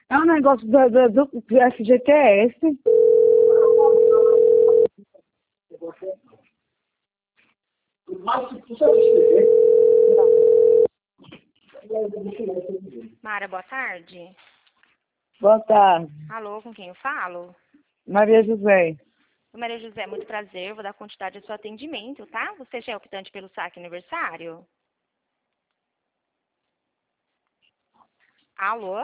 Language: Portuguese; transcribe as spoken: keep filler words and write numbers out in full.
É um negócio do, do, do, do F G T S. Mara, boa tarde. Boa tarde. Alô, com quem eu falo? Maria José. Maria José, muito prazer. Vou dar quantidade do seu atendimento, tá? Você já é optante pelo saque aniversário? Alô?